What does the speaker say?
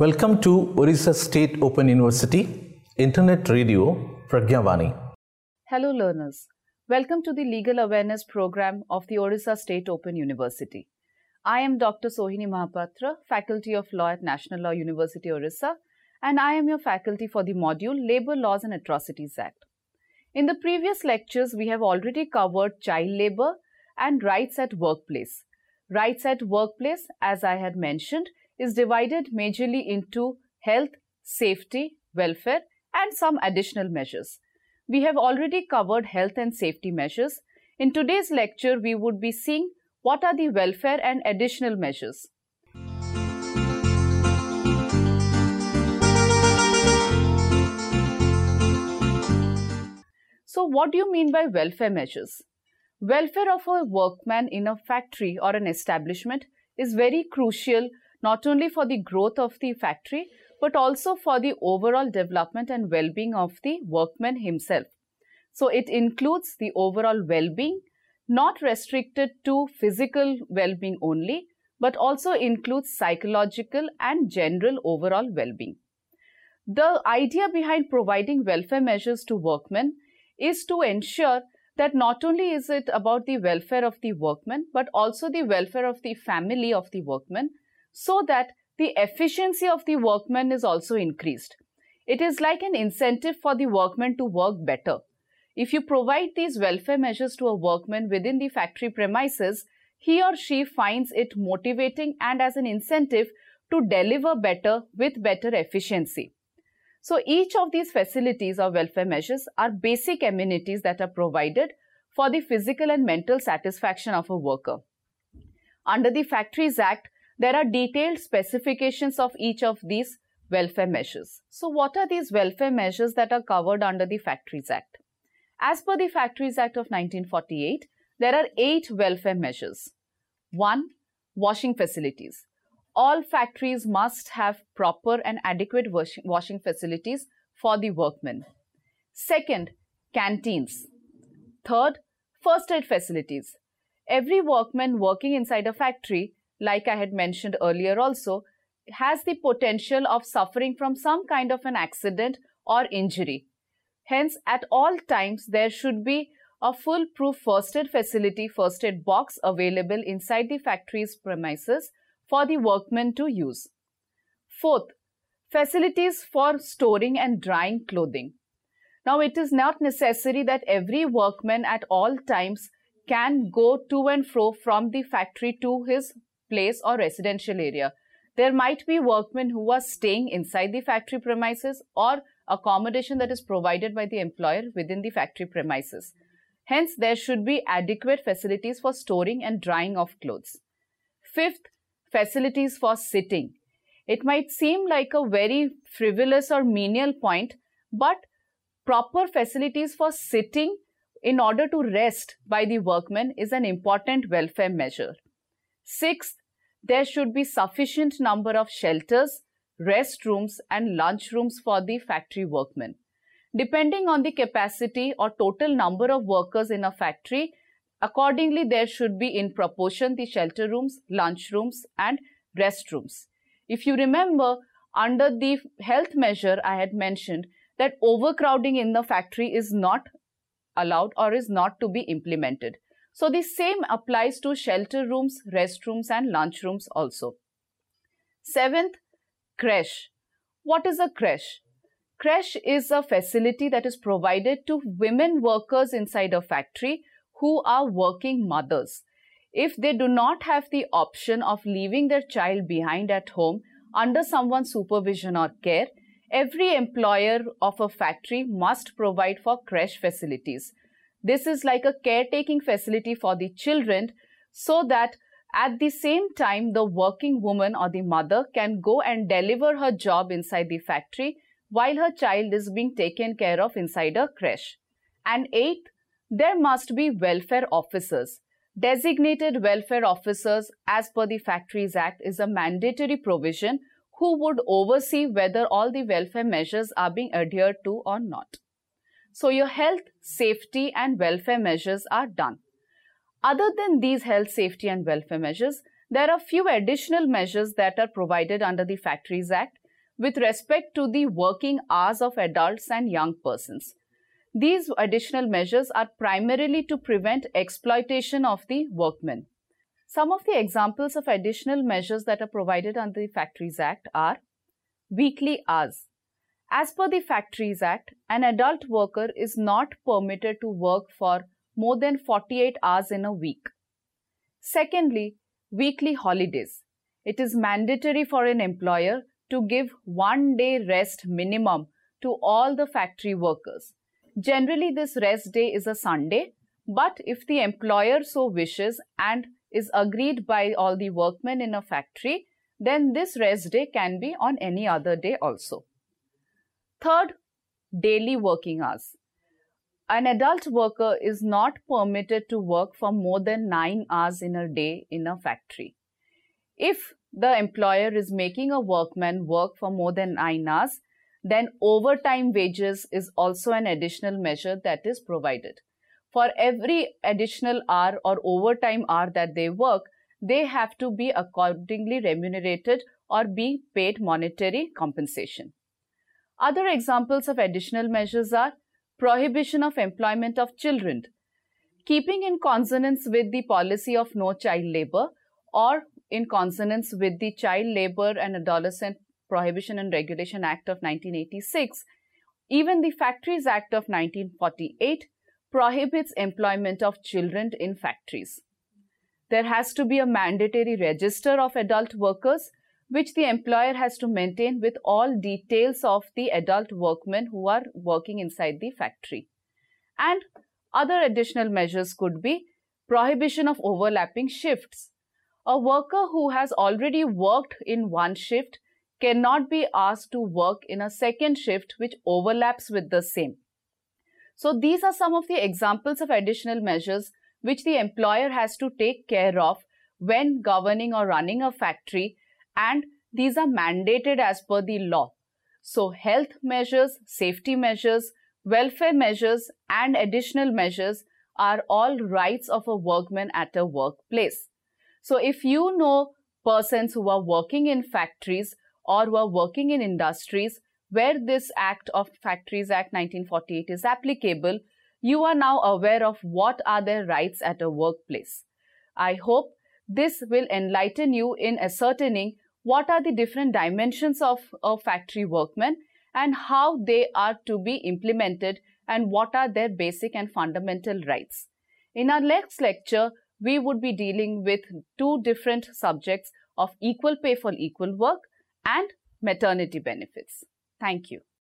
Welcome to Orissa State Open University Internet Radio Pragyavani. Hello learners. Welcome to the Legal Awareness Program of the Orissa State Open University. I am Dr. Sohini Mahapatra, Faculty of Law at National Law University, Orissa, and I am your faculty for the module Labour Laws and Atrocities Act. In the previous lectures, we have already covered child labour and rights at workplace. Rights at workplace, as I had mentioned, is divided majorly into health, safety, welfare, and some additional measures. We have already covered health and safety measures. In today's lecture, we would be seeing what are the welfare and additional measures. So, what do you mean by welfare measures? Welfare of a workman in a factory or an establishment is very crucial not only for the growth of the factory, but also for the overall development and well-being of the workman himself. So it includes the overall well-being, not restricted to physical well-being only, but also includes psychological and general overall well-being. The idea behind providing welfare measures to workmen is to ensure that not only is it about the welfare of the workman, but also the welfare of the family of the workman, so that the efficiency of the workman is also increased. It is like an incentive for the workman to work better. If you provide these welfare measures to a workman within the factory premises, he or she finds it motivating and as an incentive to deliver better with better efficiency. So each of these facilities or welfare measures are basic amenities that are provided for the physical and mental satisfaction of a worker. Under the Factories Act, there are detailed specifications of each of these welfare measures. So what are these welfare measures that are covered under the Factories Act? As per the Factories Act of 1948, there are 8 welfare measures. 1. Washing facilities. All factories must have proper and adequate washing facilities for the workmen. 2nd, canteens. 3rd, first aid facilities. Every workman working inside a factory, like I had mentioned earlier also, has the potential of suffering from some kind of an accident or injury. Hence, at all times, there should be a foolproof first aid facility, first aid box available inside the factory's premises for the workmen to use. 4th, facilities for storing and drying clothing. Now, it is not necessary that every workman at all times can go to and fro from the factory to his place or residential area. There might be workmen who are staying inside the factory premises or accommodation that is provided by the employer within the factory premises. Hence, there should be adequate facilities for storing and drying of clothes. 5th, facilities for sitting. It might seem like a very frivolous or menial point, but proper facilities for sitting in order to rest by the workmen is an important welfare measure. 6th, there should be sufficient number of shelters, restrooms and lunchrooms for the factory workmen. Depending on the capacity or total number of workers in a factory, accordingly there should be in proportion the shelter rooms, lunchrooms and restrooms. If you remember, under the health measure I had mentioned that overcrowding in the factory is not allowed or is not to be implemented. So the same applies to shelter rooms, restrooms and lunchrooms also. 7th, creche. What is a creche? Creche is a facility that is provided to women workers inside a factory who are working mothers. If they do not have the option of leaving their child behind at home under someone's supervision or care, every employer of a factory must provide for creche facilities. This is like a caretaking facility for the children so that at the same time the working woman or the mother can go and deliver her job inside the factory while her child is being taken care of inside a creche. And 8th, there must be welfare officers. Designated welfare officers as per the Factories Act is a mandatory provision who would oversee whether all the welfare measures are being adhered to or not. So your health, safety and welfare measures are done. Other than these health, safety and welfare measures, there are few additional measures that are provided under the Factories Act. with respect to the working hours of adults and young persons. These additional measures are primarily to prevent exploitation of the workmen. Some of the examples of additional measures that are provided under the Factories Act are weekly hours. As per the Factories Act, an adult worker is not permitted to work for more than 48 hours in a week. Secondly, weekly holidays. It is mandatory for an employer to give 1 day rest minimum to all the factory workers. Generally, this rest day is a Sunday, but if the employer so wishes and is agreed by all the workmen in a factory, then this rest day can be on any other day also. Third, daily working hours. An adult worker is not permitted to work for more than 9 hours in a day in a factory. If the employer is making a workman work for more than 9 hours, then overtime wages is also an additional measure that is provided. For every additional hour or overtime hour that they work, they have to be accordingly remunerated or be paid monetary compensation. Other examples of additional measures are prohibition of employment of children. Keeping in consonance with the policy of no child labor or in consonance with the Child Labor and Adolescent Prohibition and Regulation Act of 1986, even the Factories Act of 1948 prohibits employment of children in factories. There has to be a mandatory register of adult workers, which the employer has to maintain with all details of the adult workmen who are working inside the factory. And other additional measures could be prohibition of overlapping shifts. A worker who has already worked in one shift cannot be asked to work in a second shift which overlaps with the same. So these are some of the examples of additional measures which the employer has to take care of when governing or running a factory, and these are mandated as per the law. So health measures, safety measures, welfare measures and additional measures are all rights of a workman at a workplace. So if you know persons who are working in factories or who are working in industries where this Act of Factories Act 1948 is applicable, you are now aware of what are their rights at a workplace. I hope this will enlighten you in ascertaining what are the different dimensions of a factory workman and how they are to be implemented and what are their basic and fundamental rights. In our next lecture, we would be dealing with two different subjects of equal pay for equal work and maternity benefits. Thank you.